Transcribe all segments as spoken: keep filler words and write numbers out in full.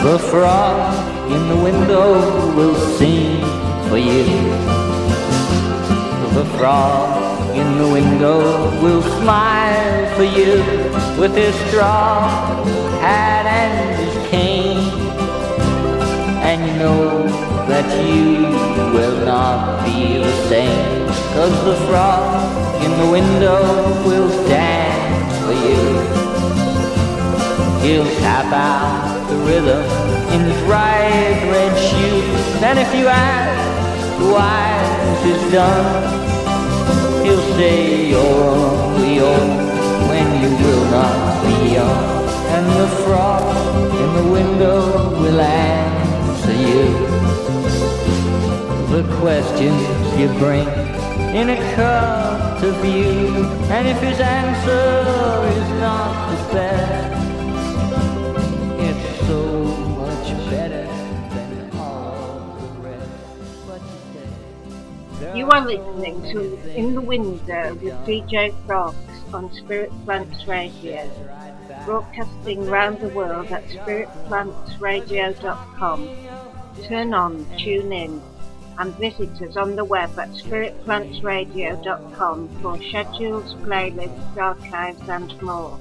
The frog in the window will sing for you. The frog in the window will smile for you with his straw hat and his cane. And you know that you will not be the same, 'cause the frog in the window will dance for you. He'll tap out the rhythm in his right red shoes, and if you ask why this is done, he'll say you're only old when you will not be young. And the frog in the window will answer you the questions you bring in a cup to view. And if his answer is not the best, it's so much better than all the rest. But today, You are listening to In the Window with D J Frogs on Spirit Plants Radio, broadcasting round the world at spirit plants radio dot com. Turn on, tune in, and visit us on the web at spirit plants radio dot com for schedules, playlists, archives and more.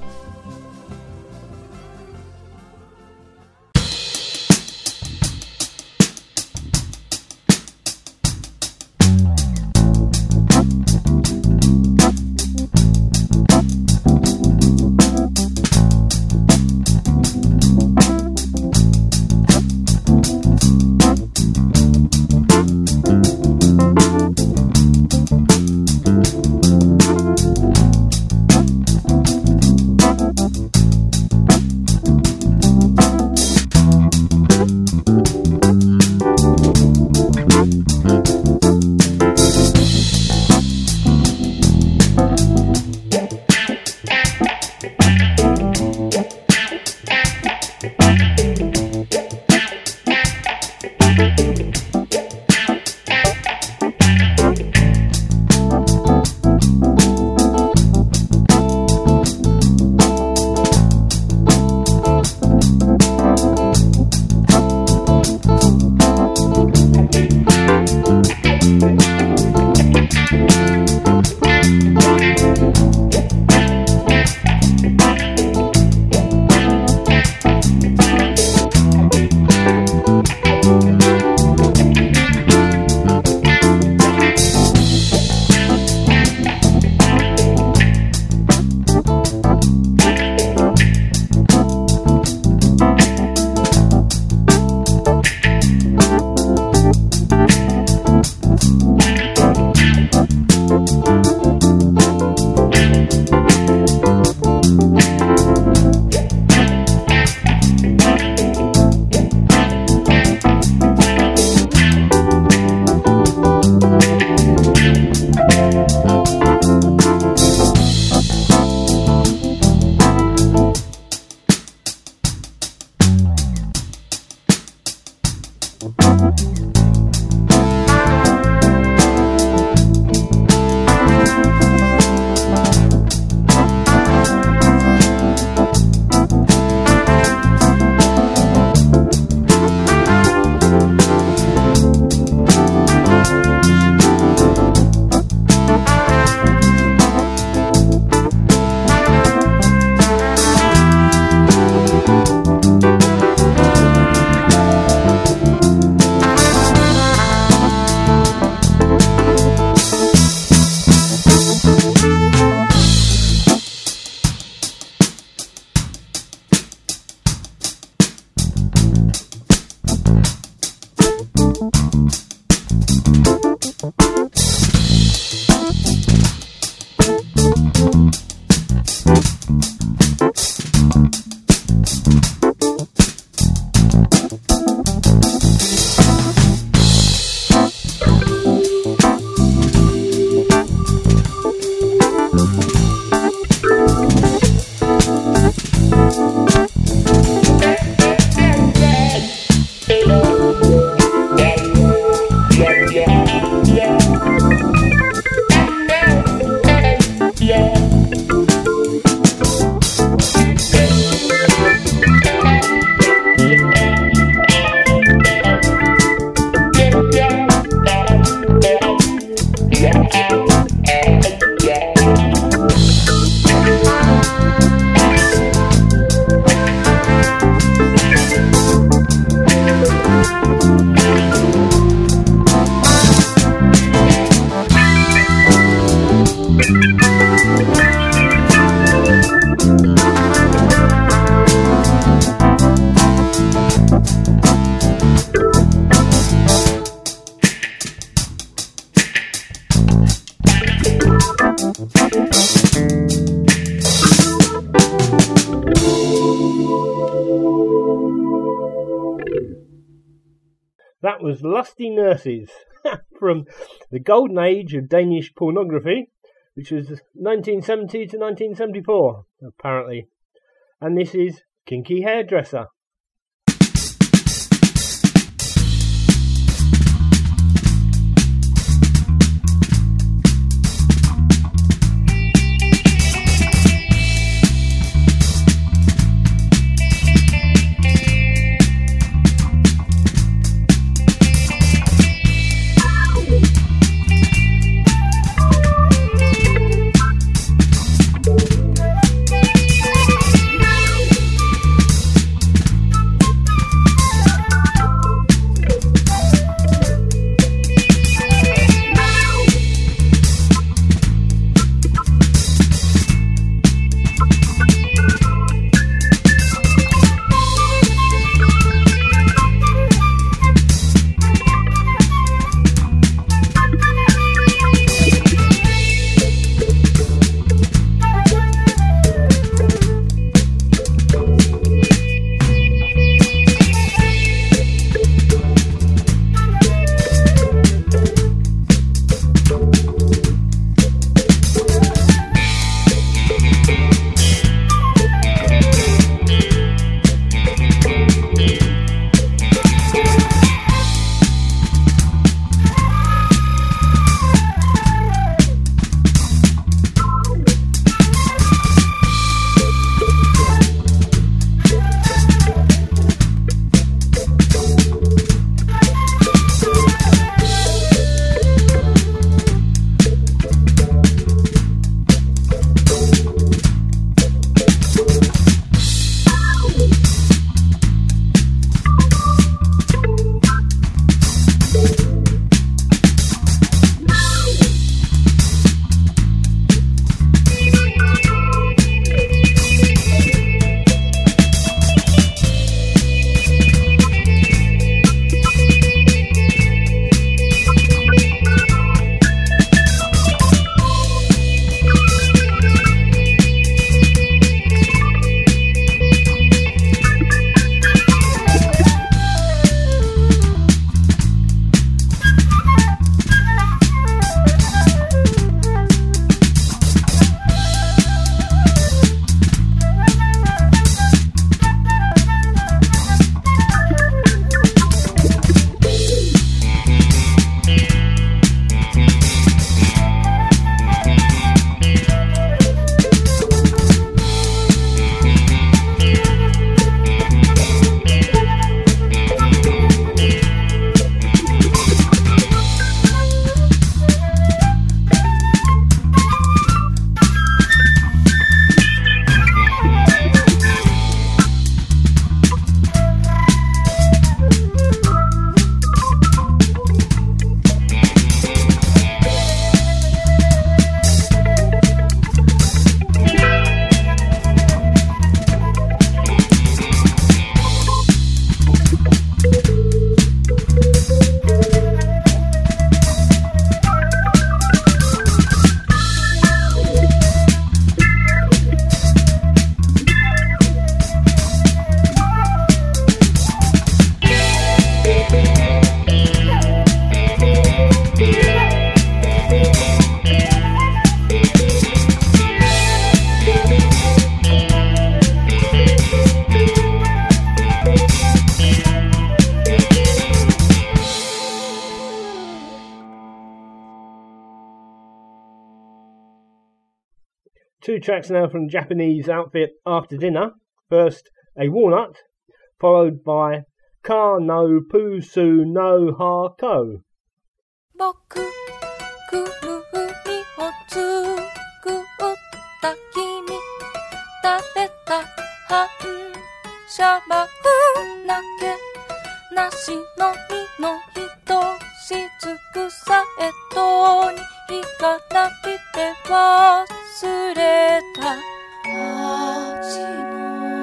That was Lusty Nurses from the golden age of Danish pornography, which was nineteen seventy to nineteen seventy-four, apparently. And this is Kinky Hairdresser. Two tracks now from the Japanese outfit After Dinner. First, A Walnut, followed by Ka no Pusu no Ha Ko. 僕クルにを作った君食べた反射板だけなしの実のひとしずくさえとに干からびて忘れた味の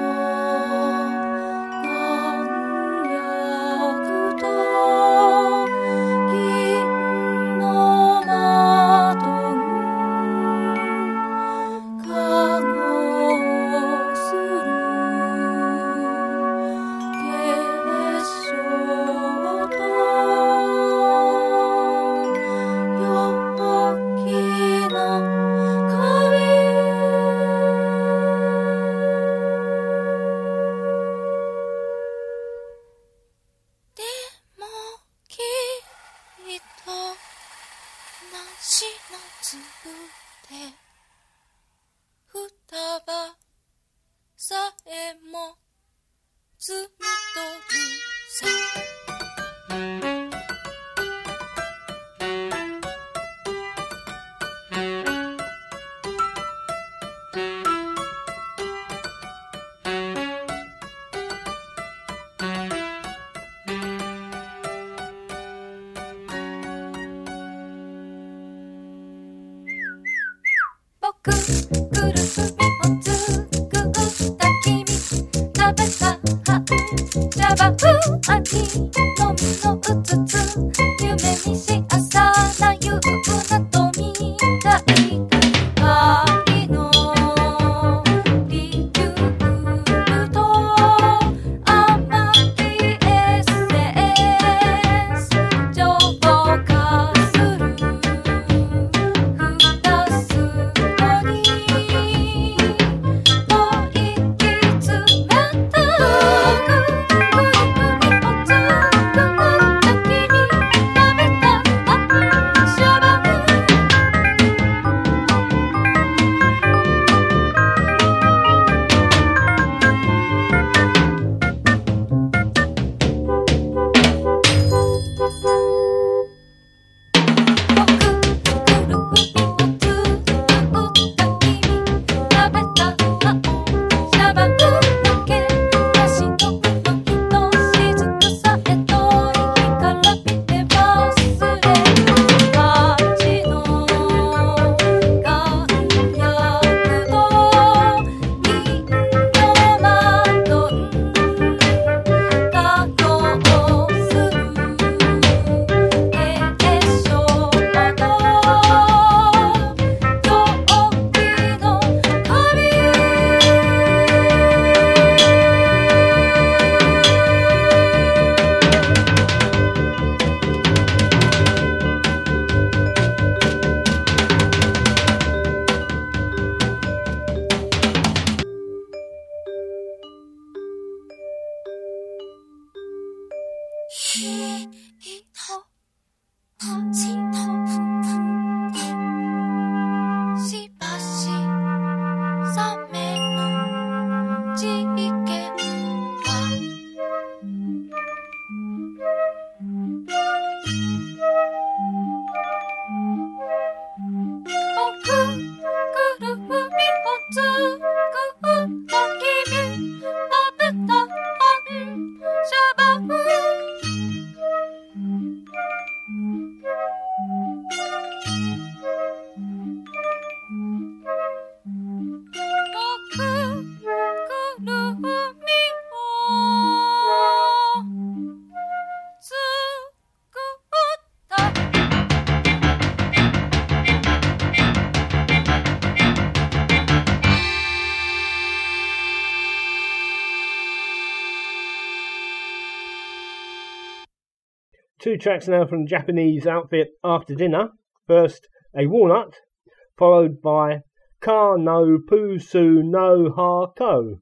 弾薬と銀のマドンかごする結晶と束さえも摘み取るさ。僕ぐるみを作った君食べた半茶番味のみのうつつ夢にし朝な夕なと未来愛のリキュールと甘いエッセンス浄化する二つのに吐息詰めたくるみを作った君食べた半茶番しばし冷めぬ事件は僕ぐるみを作った君食べた半茶番僕ぐるみを作った Two tracks now from the Japanese outfit After Dinner. First, A Walnut, followed by Ka no Pusu no Ha Ko.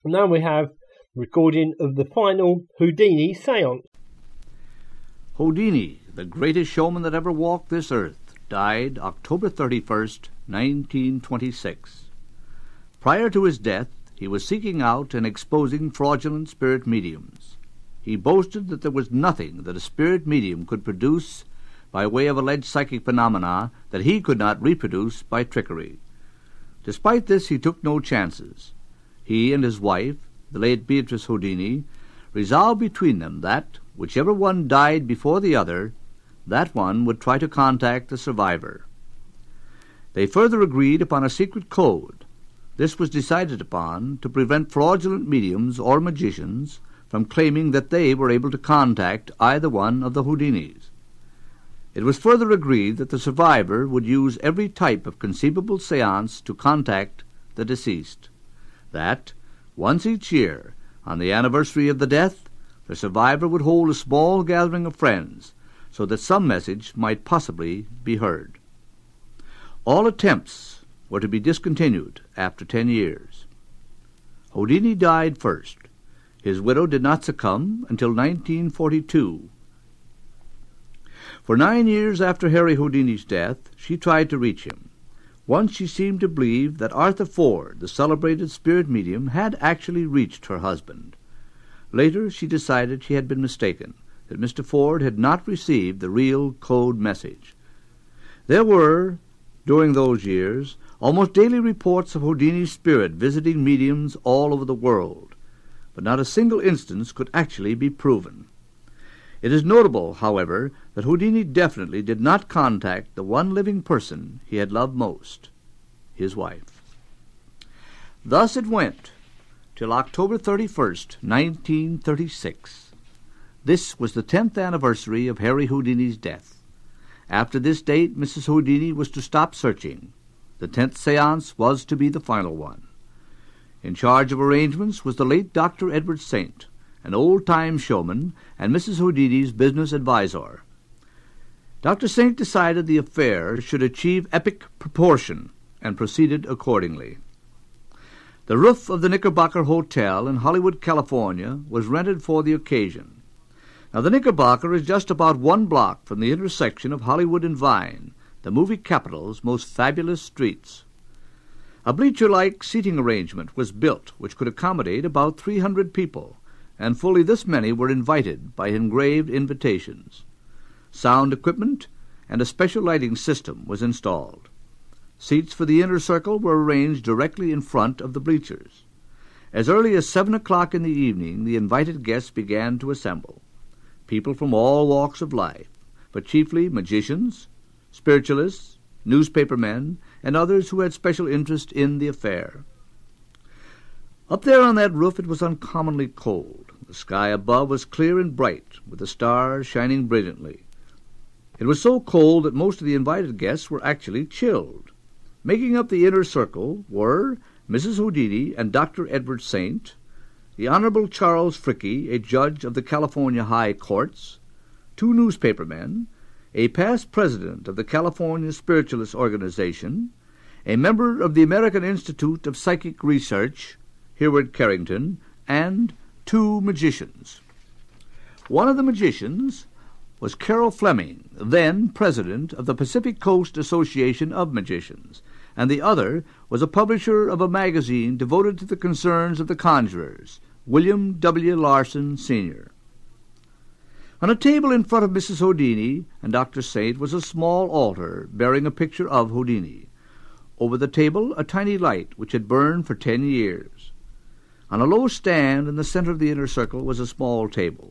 Now we have recording of the final Houdini seance. Houdini, the greatest showman that ever walked this earth, died October thirty-first, nineteen twenty-six. Prior to his death, he was seeking out and exposing fraudulent spirit mediums. He boasted that there was nothing that a spirit medium could produce by way of alleged psychic phenomena that he could not reproduce by trickery. Despite this, he took no chances. He and his wife, the late Beatrice Houdini, resolved between them that, whichever one died before the other, that one would try to contact the survivor. They further agreed upon a secret code. This was decided upon to prevent fraudulent mediums or magicians from claiming that they were able to contact either one of the Houdinis. It was further agreed that the survivor would use every type of conceivable seance to contact the deceased. That, once each year, on the anniversary of the death, the survivor would hold a small gathering of friends so that some message might possibly be heard. All attempts were to be discontinued after ten years. Houdini died first. His widow did not succumb until nineteen forty-two. For nine years after Harry Houdini's death, she tried to reach him. Once she seemed to believe that Arthur Ford, the celebrated spirit medium, had actually reached her husband. Later she decided she had been mistaken, that Mister Ford had not received the real code message. There were, during those years, almost daily reports of Houdini's spirit visiting mediums all over the world, but not a single instance could actually be proven. It is notable, however, that Houdini definitely did not contact the one living person he had loved most, his wife. Thus it went till October thirty-first, nineteen thirty-six. This was the tenth anniversary of Harry Houdini's death. After this date, Missus Houdini was to stop searching. The tenth seance was to be the final one. In charge of arrangements was the late Doctor Edward Saint, an old-time showman and Missus Houdini's business advisor. Doctor Saint decided the affair should achieve epic proportion and proceeded accordingly. The roof of the Knickerbocker Hotel in Hollywood, California, was rented for the occasion. Now, the Knickerbocker is just about one block from the intersection of Hollywood and Vine, the movie capital's most fabulous streets. A bleacher-like seating arrangement was built which could accommodate about three hundred people, and fully this many were invited by engraved invitations. Sound equipment and a special lighting system was installed. Seats for the inner circle were arranged directly in front of the bleachers. As early as seven o'clock in the evening, the invited guests began to assemble. People from all walks of life, but chiefly magicians, spiritualists, newspapermen, and others who had special interest in the affair. Up there on that roof it was uncommonly cold. The sky above was clear and bright, with the stars shining brilliantly. It was so cold that most of the invited guests were actually chilled. Making up the inner circle were Missus Houdini and Doctor Edward Saint, the Honorable Charles Fricke, a judge of the California High Courts, two newspapermen, a past president of the California Spiritualist Organization, a member of the American Institute of Psychic Research, Hereward Carrington, and two magicians. One of the magicians was Carol Fleming, then president of the Pacific Coast Association of Magicians, and the other was a publisher of a magazine devoted to the concerns of the conjurers, William W. Larson, Senior On a table in front of Missus Houdini and Doctor Saint was a small altar bearing a picture of Houdini. Over the table a tiny light which had burned for ten years. On a low stand in the center of the inner circle was a small table.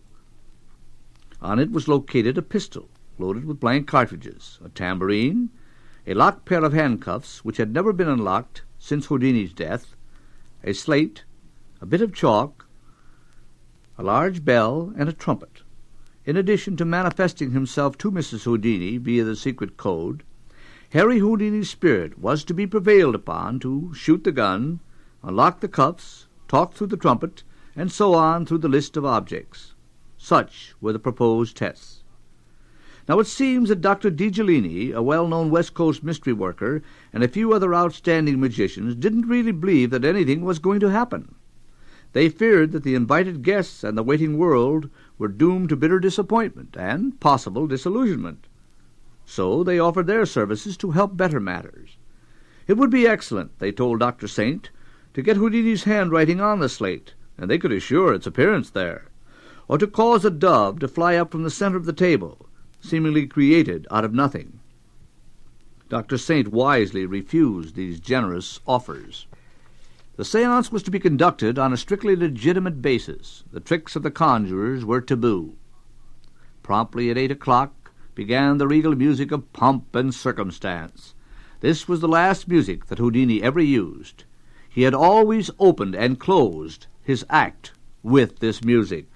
On it was located a pistol loaded with blank cartridges, a tambourine, a locked pair of handcuffs which had never been unlocked since Houdini's death, a slate, a bit of chalk, a large bell, and a trumpet. In addition to manifesting himself to Missus Houdini via the secret code, Harry Houdini's spirit was to be prevailed upon to shoot the gun, unlock the cuffs, talk through the trumpet, and so on through the list of objects. Such were the proposed tests. Now it seems that Doctor DiGellini, a well-known West Coast mystery worker, and a few other outstanding magicians didn't really believe that anything was going to happen. They feared that the invited guests and the waiting world were doomed to bitter disappointment and possible disillusionment. So they offered their services to help better matters. It would be excellent, they told Doctor Saint, to get Houdini's handwriting on the slate, and they could assure its appearance there, or to cause a dove to fly up from the center of the table, seemingly created out of nothing. Doctor Saint wisely refused these generous offers. The séance was to be conducted on a strictly legitimate basis. The tricks of the conjurers were taboo. Promptly at eight o'clock began the regal music of pomp and circumstance. This was the last music that Houdini ever used. He had always opened and closed his act with this music.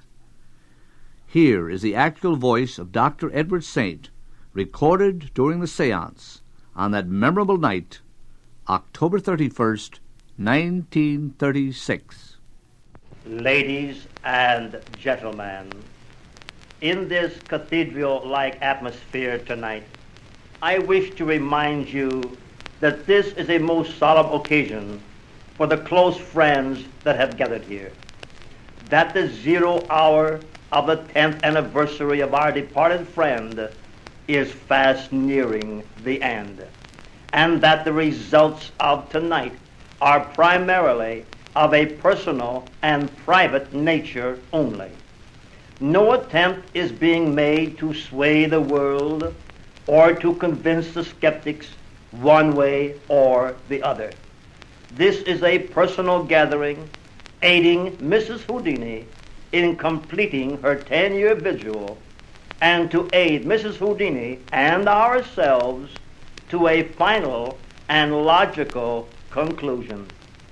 Here is the actual voice of Doctor Edward Saint, recorded during the séance on that memorable night, October thirty-first, nineteen thirty-six. Ladies and gentlemen, in this cathedral-like atmosphere tonight, I wish to remind you that this is a most solemn occasion for the close friends that have gathered here, that the zero hour of the tenth anniversary of our departed friend is fast nearing the end, and that the results of tonight are primarily of a personal and private nature only. No attempt is being made to sway the world or to convince the skeptics one way or the other. This is a personal gathering aiding Missus Houdini in completing her ten-year vigil and to aid Missus Houdini and ourselves to a final and logical conclusion.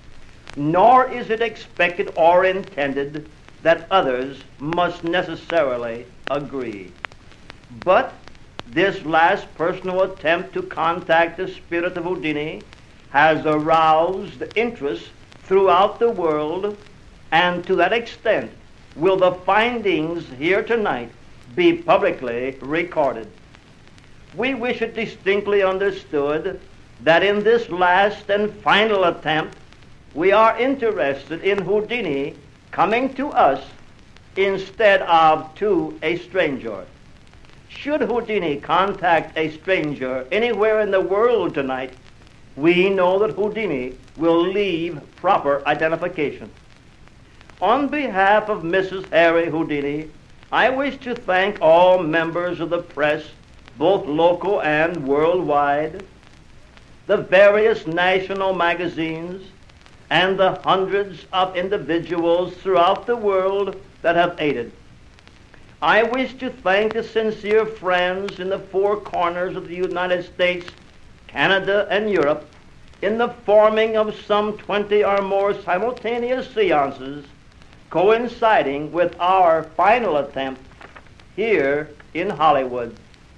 Nor is it expected or intended that others must necessarily agree. But this last personal attempt to contact the spirit of Houdini has aroused interest throughout the world, and to that extent will the findings here tonight be publicly recorded. We wish it distinctly understood that in this last and final attempt, we are interested in Houdini coming to us instead of to a stranger. Should Houdini contact a stranger anywhere in the world tonight, we know that Houdini will leave proper identification. On behalf of Missus Harry Houdini, I wish to thank all members of the press, both local and worldwide, the various national magazines, and the hundreds of individuals throughout the world that have aided. I wish to thank the sincere friends in the four corners of the United States, Canada, and Europe in the forming of some twenty or more simultaneous seances coinciding with our final attempt here in Hollywood.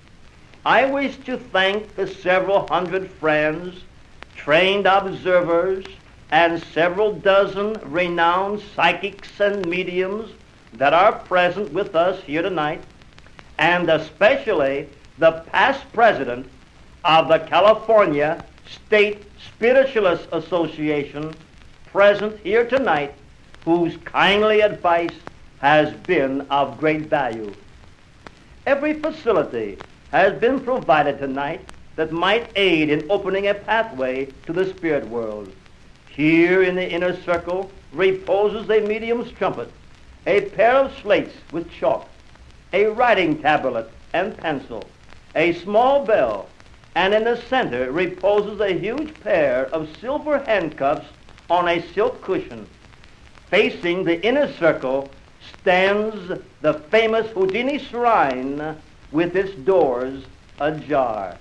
I wish to thank the several hundred friends, trained observers, and several dozen renowned psychics and mediums that are present with us here tonight, and especially the past president of the California State Spiritualist Association present here tonight, whose kindly advice has been of great value. Every facility has been provided tonight that might aid in opening a pathway to the spirit world. Here in the inner circle reposes a medium's trumpet, a pair of slates with chalk, a writing tablet and pencil, a small bell, and in the center reposes a huge pair of silver handcuffs on a silk cushion. Facing the inner circle stands the famous Houdini shrine with its doors ajar.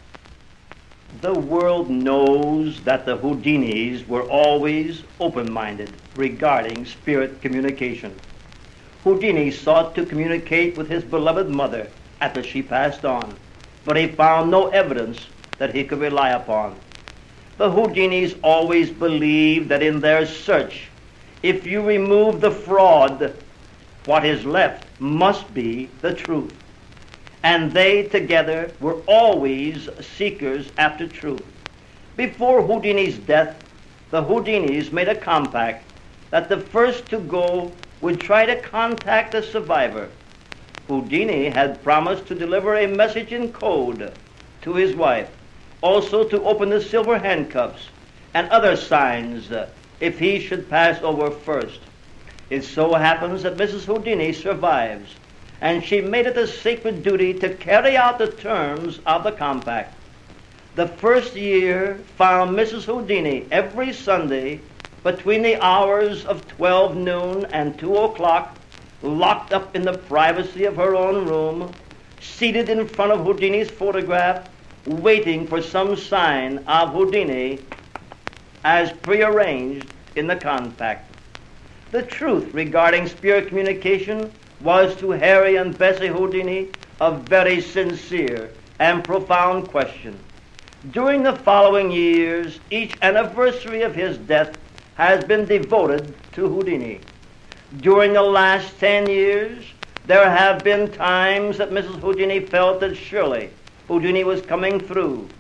The world knows that the Houdinis were always open-minded regarding spirit communication. Houdini sought to communicate with his beloved mother after she passed on, but he found no evidence that he could rely upon. The Houdinis always believed that in their search, if you remove the fraud, what is left must be the truth. And they together were always seekers after truth. Before Houdini's death, the Houdinis made a compact that the first to go would try to contact the survivor. Houdini had promised to deliver a message in code to his wife, also to open the silver handcuffs and other signs uh, if he should pass over first. It so happens that Missus Houdini survives, and she made it a sacred duty to carry out the terms of the compact. The first year found Missus Houdini every Sunday between the hours of twelve noon and two o'clock, locked up in the privacy of her own room, seated in front of Houdini's photograph, waiting for some sign of Houdini as prearranged in the compact. The truth regarding spirit communication was to Harry and Bessie Houdini a very sincere and profound question. During the following years, each anniversary of his death has been devoted to Houdini. During the last ten years, there have been times that Missus Houdini felt that surely Houdini was coming through,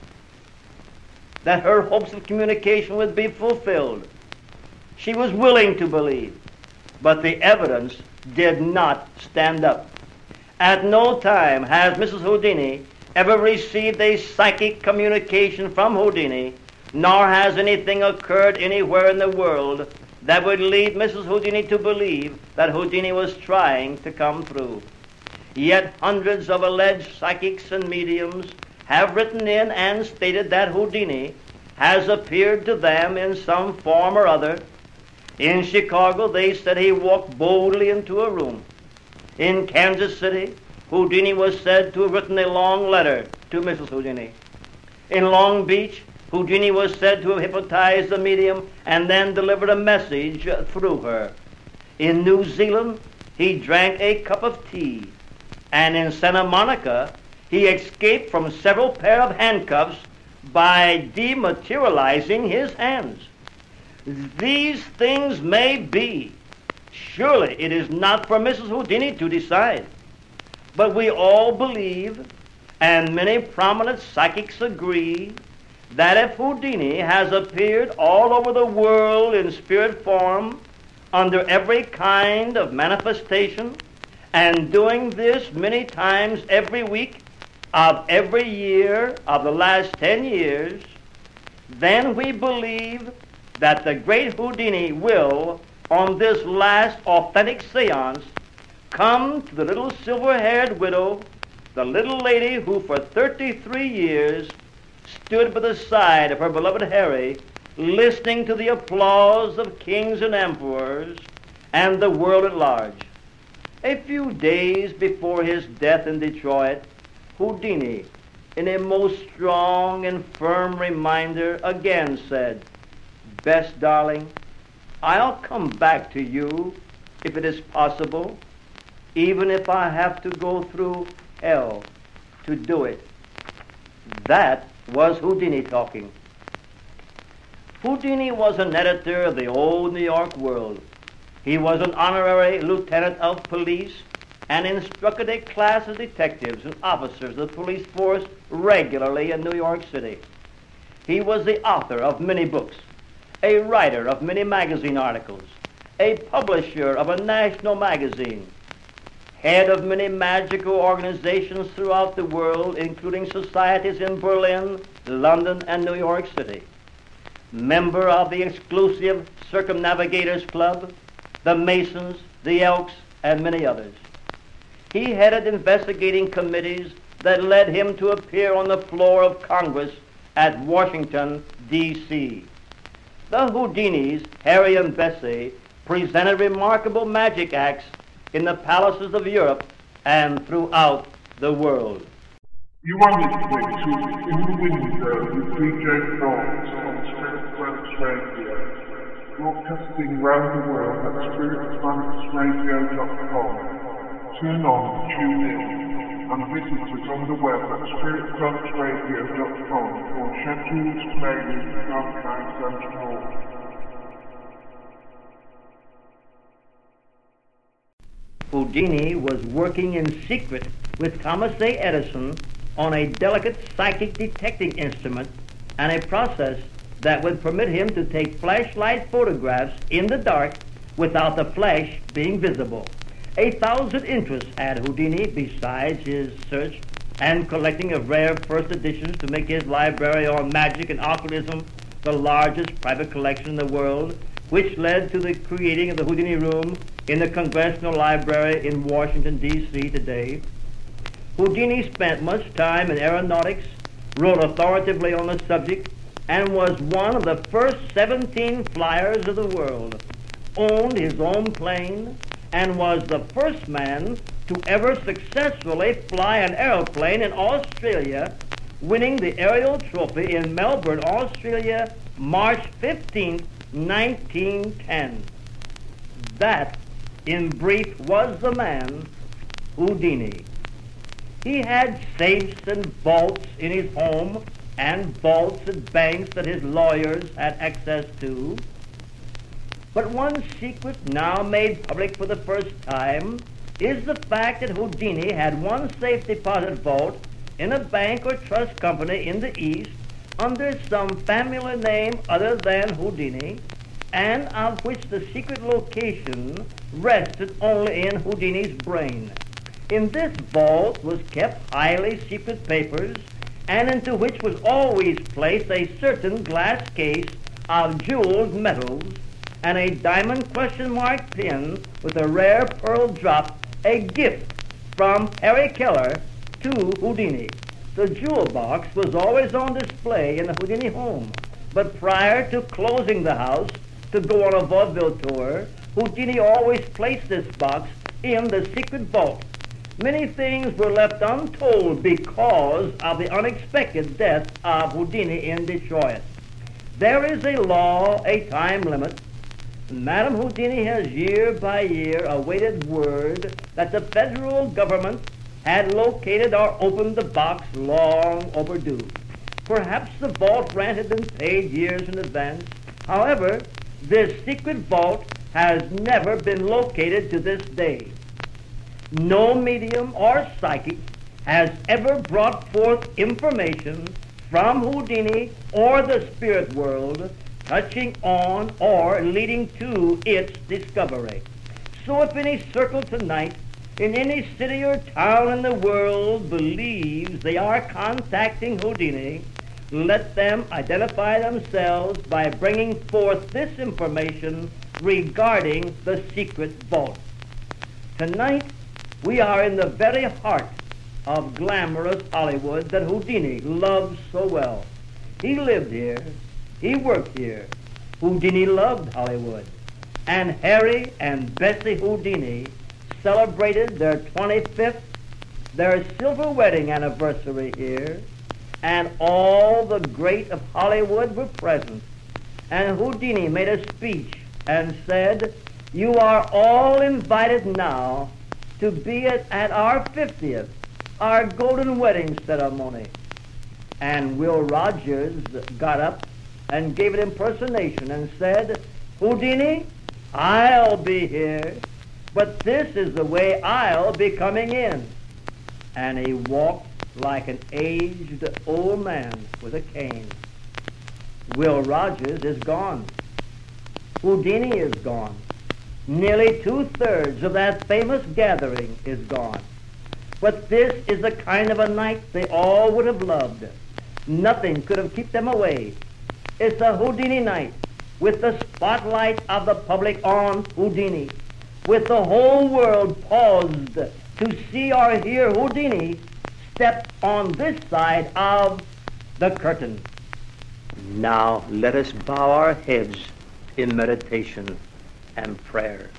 that her hopes of communication would be fulfilled. She was willing to believe, but the evidence did not stand up. At no time has Missus Houdini ever received a psychic communication from Houdini, nor has anything occurred anywhere in the world that would lead Missus Houdini to believe that Houdini was trying to come through. Yet hundreds of alleged psychics and mediums have written in and stated that Houdini has appeared to them in some form or other. In Chicago, they said he walked boldly into a room. In Kansas City, Houdini was said to have written a long letter to Missus Houdini. In Long Beach, Houdini was said to have hypnotized the medium and then delivered a message through her. In New Zealand, he drank a cup of tea. And in Santa Monica, he escaped from several pair of handcuffs by dematerializing his hands. These things may be. Surely it is not for Missus Houdini to decide. But we all believe, and many prominent psychics agree, that if Houdini has appeared all over the world in spirit form, under every kind of manifestation, and doing this many times every week of every year of the last ten years, then we believe that the great Houdini will, on this last authentic seance, come to the little silver-haired widow, the little lady who for thirty-three years stood by the side of her beloved Harry, listening to the applause of kings and emperors and the world at large. A few days before his death in Detroit, Houdini, in a most strong and firm reminder, again said, "Bess, darling, I'll come back to you if it is possible, even if I have to go through hell to do it." That was Houdini talking. Houdini was an editor of the old New York World. He was an honorary lieutenant of police and instructed a class of detectives and officers of the police force regularly in New York City. He was the author of many books, a writer of many magazine articles, a publisher of a national magazine, head of many magical organizations throughout the world, including societies in Berlin, London, and New York City, member of the exclusive Circumnavigators Club, the Masons, the Elks, and many others. He headed investigating committees that led him to appear on the floor of Congress at Washington, D C The Houdinis, Harry and Bessie, presented remarkable magic acts in the palaces of Europe and throughout the world. You are listening to In the Window with D J Franz on Spirit Trance Radio, broadcasting round the world at spirit trance radio dot com. Turn on, tune in, and visit us on the web at spirit trance radio dot com for schedules, mailings, archives, and more. Houdini was working in secret with Thomas A. Edison on a delicate psychic detecting instrument and a process that would permit him to take flashlight photographs in the dark without the flesh being visible. A thousand interests had Houdini besides his search and collecting of rare first editions to make his library on magic and occultism the largest private collection in the world, which led to the creating of the Houdini Room in the Congressional Library in Washington, D C today. Houdini spent much time in aeronautics, wrote authoritatively on the subject, and was one of the first seventeen flyers of the world, owned his own plane, and was the first man to ever successfully fly an aeroplane in Australia, winning the aerial trophy in Melbourne, Australia, March fifteenth, nineteen ten. That, in brief, was the man, Houdini. He had safes and vaults in his home and vaults at banks that his lawyers had access to. But one secret now made public for the first time is the fact that Houdini had one safe deposit vault in a bank or trust company in the East under some family name other than Houdini, and of which the secret location rested only in Houdini's brain. In this vault was kept highly secret papers, and into which was always placed a certain glass case of jeweled metals and a diamond question mark pin with a rare pearl drop, a gift from Harry Keller to Houdini. The jewel box was always on display in the Houdini home, but prior to closing the house to go on a vaudeville tour, Houdini always placed this box in the secret vault. Many things were left untold because of the unexpected death of Houdini in Detroit. There is a law, a time limit. Madame Houdini has year by year awaited word that the federal government had located or opened the box long overdue. Perhaps the vault rent had been paid years in advance. However, this secret vault has never been located to this day. No medium or psychic has ever brought forth information from Houdini or the spirit world touching on or leading to its discovery. So if any circle tonight in any city or town in the world believes they are contacting Houdini, let them identify themselves by bringing forth this information regarding the secret vault. Tonight, we are in the very heart of glamorous Hollywood that Houdini loves so well. He lived here. He worked here. Houdini loved Hollywood. And Harry and Bessie Houdini celebrated their twenty-fifth, their silver wedding anniversary here, and all the great of Hollywood were present. And Houdini made a speech and said, "You are all invited now to be at, at our fiftieth, our golden wedding ceremony." And Will Rogers got up and gave an impersonation and said, "Houdini, I'll be here, but this is the way I'll be coming in." And he walked like an aged old man with a cane. Will Rogers is gone. Houdini is gone. Nearly two-thirds of that famous gathering is gone. But this is the kind of a night they all would have loved. Nothing could have kept them away. It's a Houdini night, with the spotlight of the public on Houdini, with the whole world paused to see or hear Houdini step on this side of the curtain. Now let us bow our heads in meditation and prayer.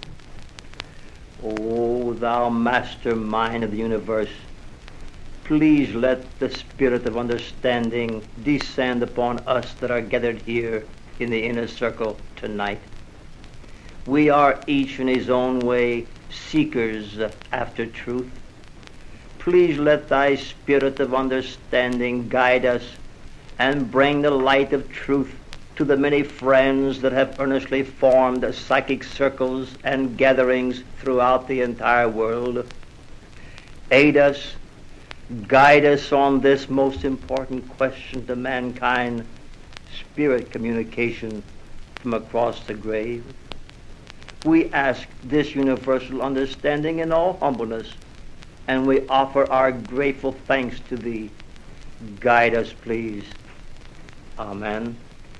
O thou mastermind of the universe, please let the spirit of understanding descend upon us that are gathered here in the inner circle tonight. We are each in his own way seekers after truth. Please let thy spirit of understanding guide us and bring the light of truth to the many friends that have earnestly formed psychic circles and gatherings throughout the entire world. Aid us, guide us on this most important question to mankind, spirit communication from across the grave. We ask this universal understanding in all humbleness, and we offer our grateful thanks to Thee. Guide us, please. Amen.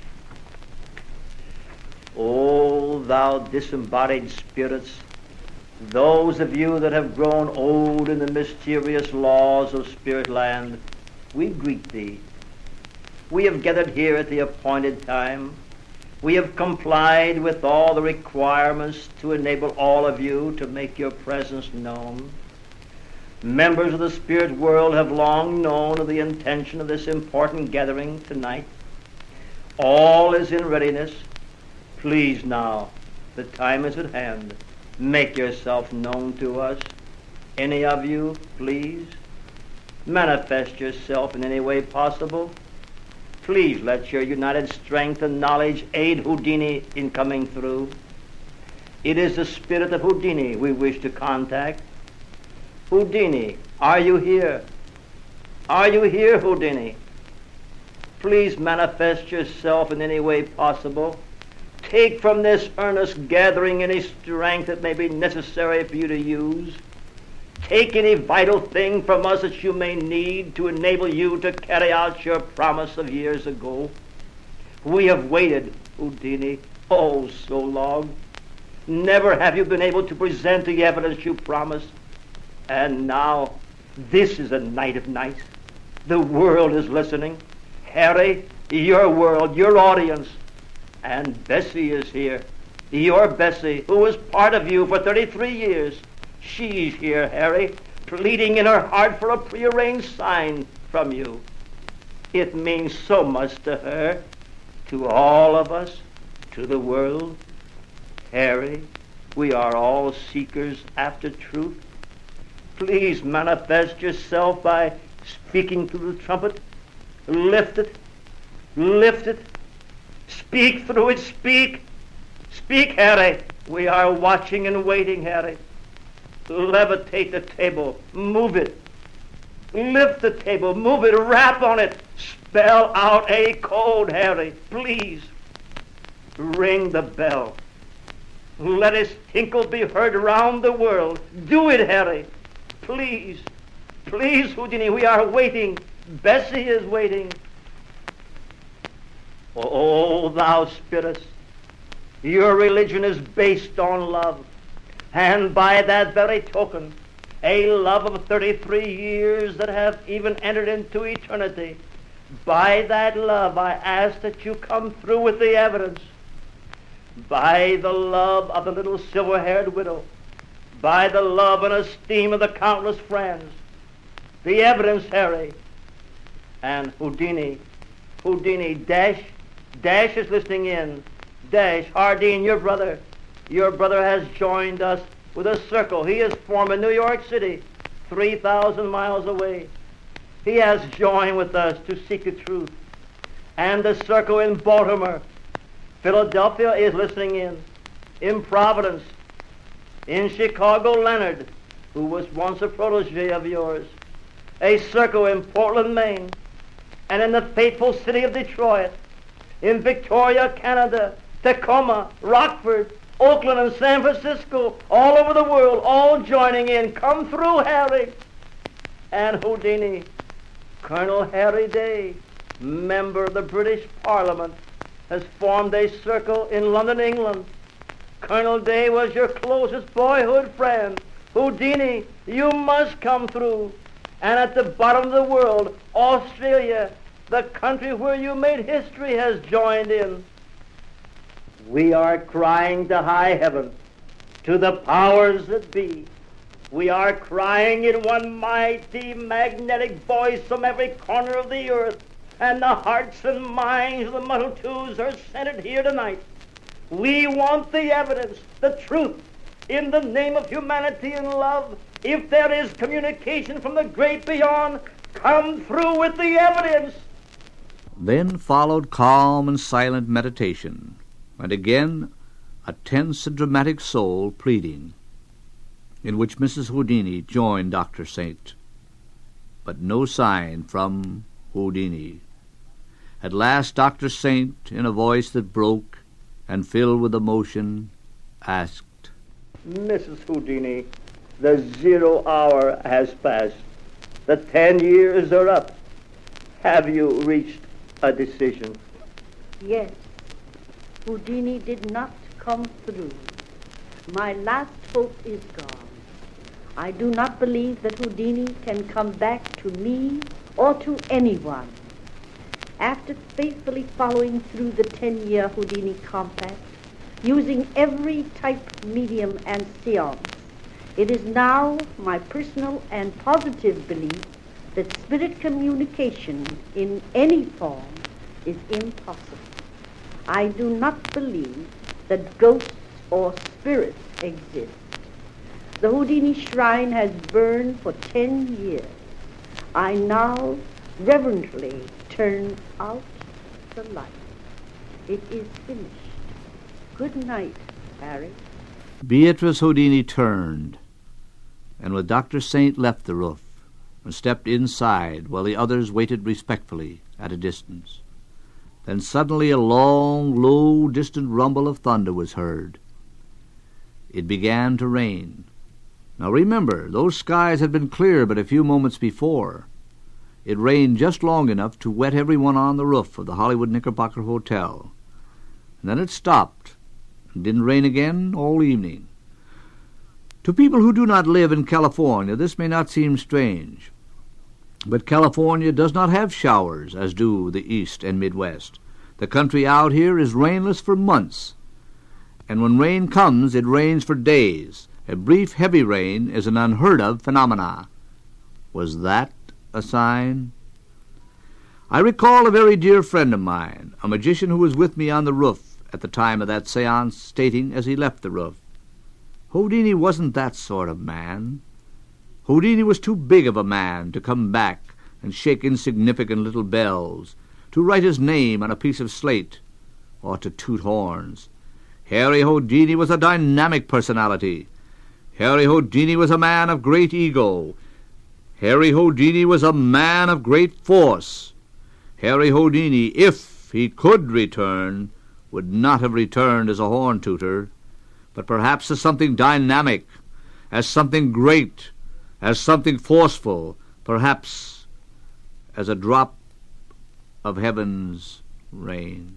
O thou disembodied spirits, those of you that have grown old in the mysterious laws of spirit land, we greet thee. We have gathered here at the appointed time. We have complied with all the requirements to enable all of you to make your presence known. Members of the spirit world have long known of the intention of this important gathering tonight. All is in readiness. Please now, the time is at hand. Make yourself known to us. Any of you, please. Manifest yourself in any way possible. Please let your united strength and knowledge aid Houdini in coming through. It is the spirit of Houdini we wish to contact. Houdini, are you here? Are you here, Houdini? Please manifest yourself in any way possible. Take from this earnest gathering any strength that may be necessary for you to use. Take any vital thing from us that you may need to enable you to carry out your promise of years ago. We have waited, Houdini, oh, so long. Never have you been able to present the evidence you promised. And now, this is a night of nights. The world is listening. Harry, your world, your audience. And Bessie is here. Your Bessie, who was part of you for thirty-three years. She's here, Harry, pleading in her heart for a prearranged sign from you. It means so much to her, to all of us, to the world. Harry, we are all seekers after truth. Please manifest yourself by speaking through the trumpet. Lift it. Lift it. Speak through it. Speak. Speak, Harry. We are watching and waiting, Harry. Levitate the table. Move it. Lift the table. Move it. Rap on it. Spell out a code, Harry. Please. Ring the bell. Let its tinkle be heard around the world. Do it, Harry. Please. Please, Houdini, we are waiting. Bessie is waiting. Oh, thou spirits, your religion is based on love. And by that very token, a love of thirty-three years that have even entered into eternity, by that love I ask that you come through with the evidence. By the love of the little silver-haired widow, by the love and esteem of the countless friends, the evidence, Harry. And Houdini, Houdini, Dash, Dash is listening in. Dash, Hardeen, your brother, your brother has joined us with a circle. He is formed in New York City, three thousand miles away. He has joined with us to seek the truth. And the circle in Baltimore, Philadelphia is listening in. In Providence, in Chicago, Leonard, who was once a protege of yours. A circle in Portland, Maine, and in the faithful city of Detroit, in Victoria, Canada, Tacoma, Rockford, Oakland, and San Francisco, all over the world, all joining in. Come through, Harry. And Houdini, Colonel Harry Day, member of the British Parliament, has formed a circle in London, England. Colonel Day was your closest boyhood friend. Houdini, you must come through. And at the bottom of the world, Australia, the country where you made history, has joined in. We are crying to high heaven, to the powers that be. We are crying in one mighty magnetic voice from every corner of the earth, and the hearts and minds of the multitudes are centered here tonight. We want the evidence, the truth, in the name of humanity and love. If there is communication from the great beyond, come through with the evidence. Then followed calm and silent meditation, and again a tense and dramatic soul pleading, in which Missus Houdini joined Doctor Saint. But no sign from Houdini. At last Doctor Saint, in a voice that broke and filled with emotion, asked, Missus Houdini, the zero hour has passed. The ten years are up. Have you reached a decision? Yes. Houdini did not come through. My last hope is gone. I do not believe that Houdini can come back to me or to anyone. After faithfully following through the ten-year Houdini compact, using every type, medium, and seance, it is now my personal and positive belief that spirit communication in any form is impossible. I do not believe that ghosts or spirits exist. The Houdini shrine has burned for ten years. I now reverently turn out the light. It is finished. Good night, Harry. Beatrice Houdini turned, and with Doctor Saint left the roof and stepped inside while the others waited respectfully at a distance. Then suddenly a long, low, distant rumble of thunder was heard. It began to rain. Now remember, those skies had been clear but a few moments before. It rained just long enough to wet everyone on the roof of the Hollywood Knickerbocker Hotel. And then it stopped and didn't rain again all evening. To people who do not live in California, this may not seem strange. But California does not have showers as do the East and Midwest. The country out here is rainless for months. And when rain comes, it rains for days. A brief heavy rain is an unheard-of phenomena. Was that a sign? I recall a very dear friend of mine, a magician who was with me on the roof at the time of that séance, stating as he left the roof, Houdini wasn't that sort of man. Houdini was too big of a man to come back and shake insignificant little bells, to write his name on a piece of slate, or to toot horns. Harry Houdini was a dynamic personality. Harry Houdini was a man of great ego. Harry Houdini was a man of great force. Harry Houdini, if he could return, would not have returned as a horn tooter, but perhaps as something dynamic, as something great, as something forceful, perhaps as a drop of heaven's rain.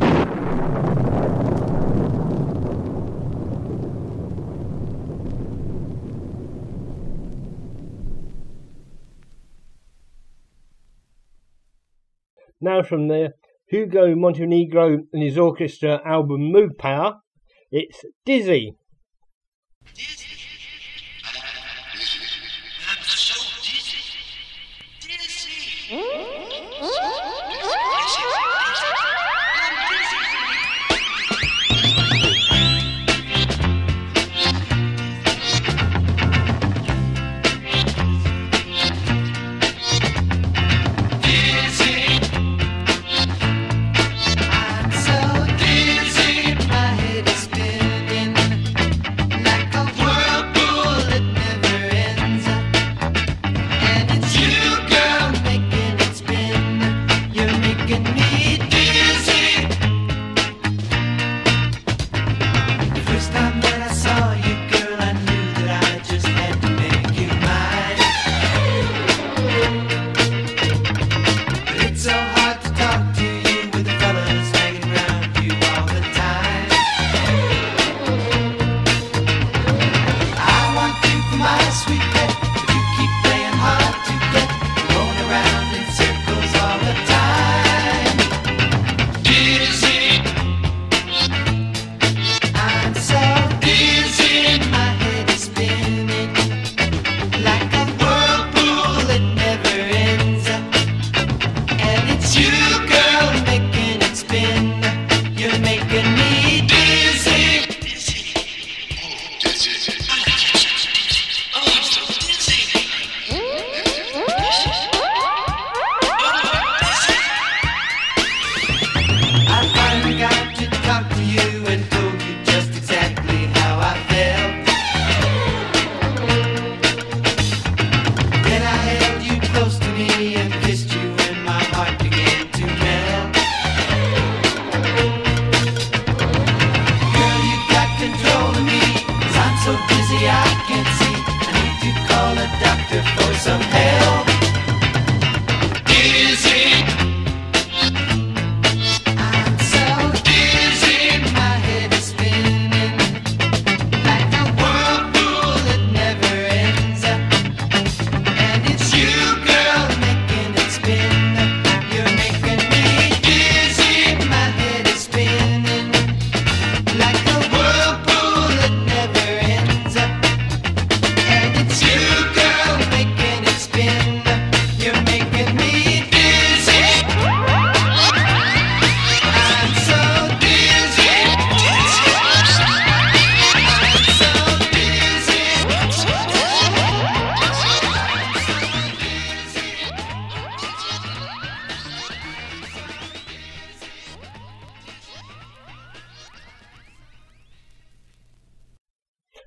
Now from the Hugo Montenegro and his orchestra album Mood Power, it's Dizzy. Dizzy. I'm so dizzy. Dizzy. World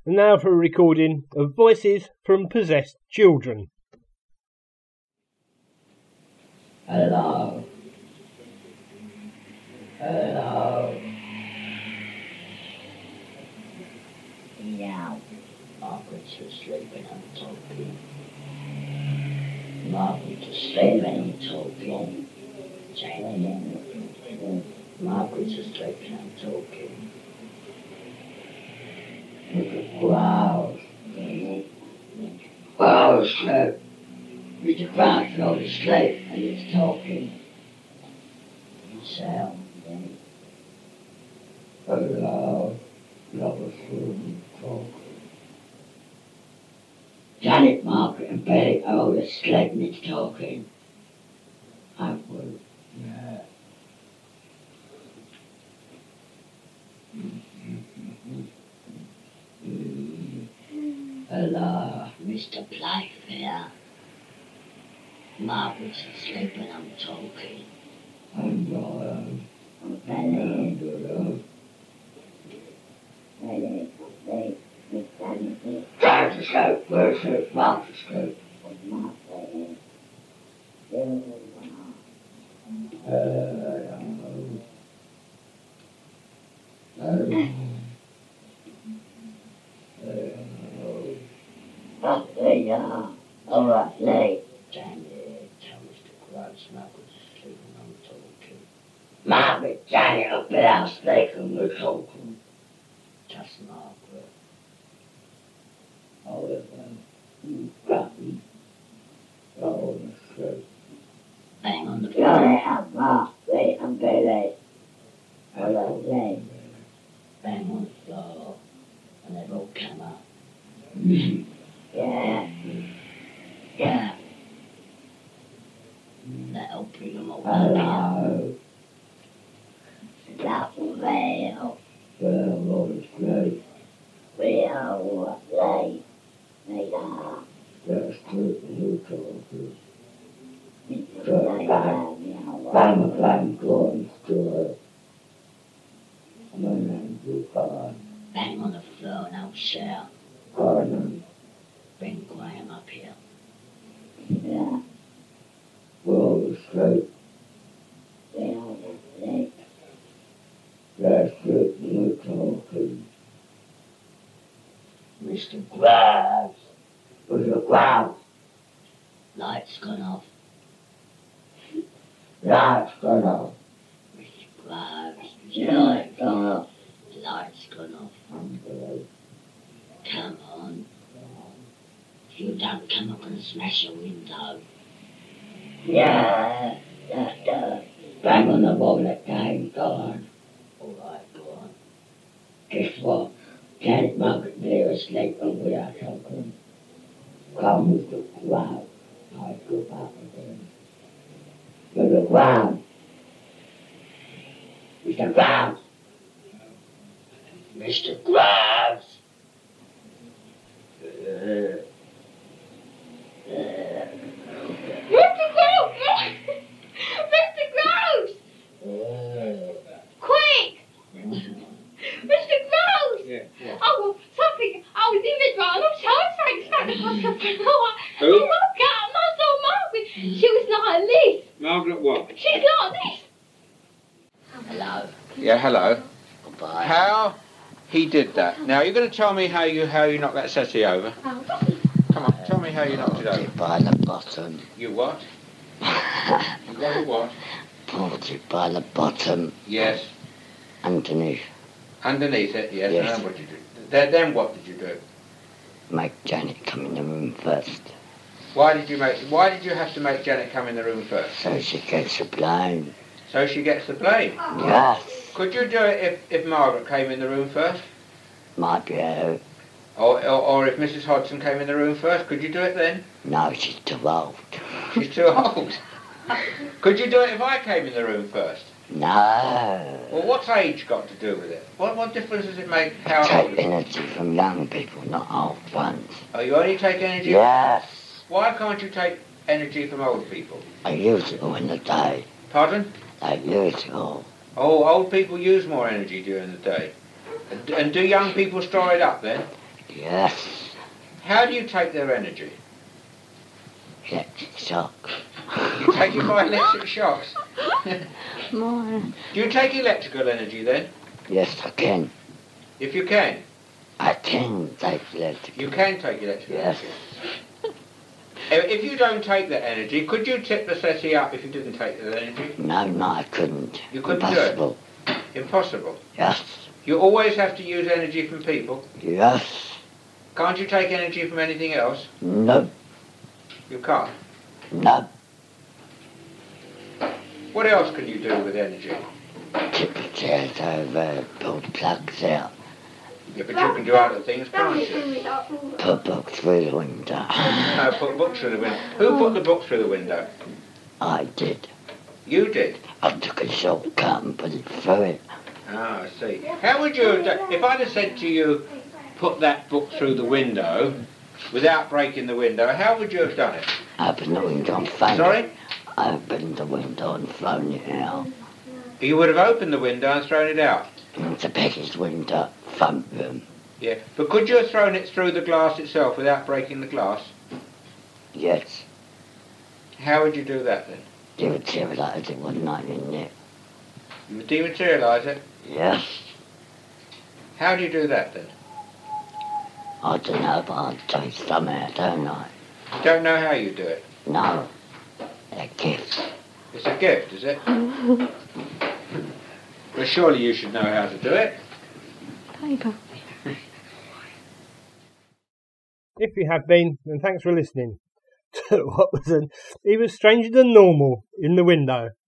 And now for a recording of Voices from Possessed Children. Hello. Hello. Meow. Margaret's sleeping and talking. Margaret's sleeping and talking. Say it again. Margaret's sleeping and talking. Mister Growls. Growls sleep. Mister Growls fell asleep and he's talking. Sound. Hello. Love food talking. Janet, Margaret and Betty are all asleep and it's talking. I will. Yeah. Hello, Mister Playfair. Margaret's asleep and I'm talking. I'm Ryan. I'm Betty. Betty, Betty, Betty. Trying to sleep, where's it? Margaret's asleep. Margaret. Hello. Hello. Oh, there you are. All right, late. Janet, tell Mister Grudge Margaret's asleep and I'm talking. Margaret, Janet, up at our steak and we're talking. Just Margaret. Oh, you got me. Oh, shit. Hang on the phone. I'm Margaret, I'm Betty. Hello, late. Bang on the floor. And they've all come up. Yeah. Yeah. That'll bring them all up. Hello. That well. Well, what is great? Well, late. They are. That's good. Who told you? Bang, bang, going to my name's Buchan. Bang on the floor and I'll shout. Pardon. Bring Graham up here. Yeah. Well, straight. Yeah, late. That's good. You're talking. Mister Graves. Mister Graves. Light's gone off. Light's gone off. Mister Graves. Light's gone off. Light's gone off. Come on. If you don't come, I'm going to smash your window. Yeah, that's done. Bang on the wall again, go on. All right, go on. Guess what? Janet, Margaret, and they're asleep and we are talking. Come with the crowd. I go back again. To the ground. Mister Graves. Mister Graves. Uh, Mister Groves! Mister Groves! Quick! Mister Groves! Yeah, yeah. Oh, well, something. I was in the drawer. I'm so thanks back to something. Oh, I, Who? I woke up and I saw Margaret. She was like this. Margaret what? She's like this. Hello. Yeah, hello. Goodbye. How he did that. Now, you're going to tell me how you how you knocked that settee over. Oh, Come on, tell me how you knocked it over. Pulled it by the bottom. You what? You got it what? Pulled it by the bottom. Yes. Underneath. Underneath it, yes. Yes. And what did you do? Then, then what did you do? Make Janet come in the room first. Why did you make? Why did you have to make Janet come in the room first? So she gets the blame. So she gets the blame. Yes. Could you do it if, if Margaret came in the room first? Might be her. Or, or or if Missus Hodgson came in the room first? Could you do it then? No, she's too old. She's too old. Could you do it if I came in the room first? No. Well, what's age got to do with it? What what difference does it make how Take old? energy from young people, not old ones. Oh, you only take energy? Yes. Why can't you take energy from old people? I use it all in the day. Pardon? I use it all. Oh, old people use more energy during the day. And, and do young people store it up then? Yes. How do you take their energy? Electric shock. You take it by electric shocks? More. Do you take electrical energy then? Yes, I can. If you can? I can take electric. You can take electrical Yes. energy? If you don't take that energy, could you tip the settee up if you didn't take that energy? No, no, I couldn't. You couldn't Impossible. do it? Impossible? Yes. You always have to use energy from people? Yes. Can't you take energy from anything else? No. You can't? No. What else can you do with energy? Tip the chairs over, pull the plugs out, Yeah, but you can do other things, can't you? put books through the window. No, put books through the window. Who put the book through the window? I did. You did? I took a shortcut and put it through it. Ah, I see. How would you have done, if I'd have said to you, put that book through the window, without breaking the window, how would you have done it? Opened the window and thrown Sorry? it. Opened the window and thrown it out. You would have opened the window and thrown it out? It's a package window, front room. Yeah, but could you have thrown it through the glass itself without breaking the glass? Yes. How would you do that then? Dematerialised it, wasn't I, in there? You would dematerialise it? Yes. How do you do that then? I don't know, but I'll do it somehow, don't I? You don't know how you do it? No. A gift. It's a gift, is it? Well, surely you should know how to do it. Paper. If you have been, then thanks for listening to what was an even stranger than normal in the window.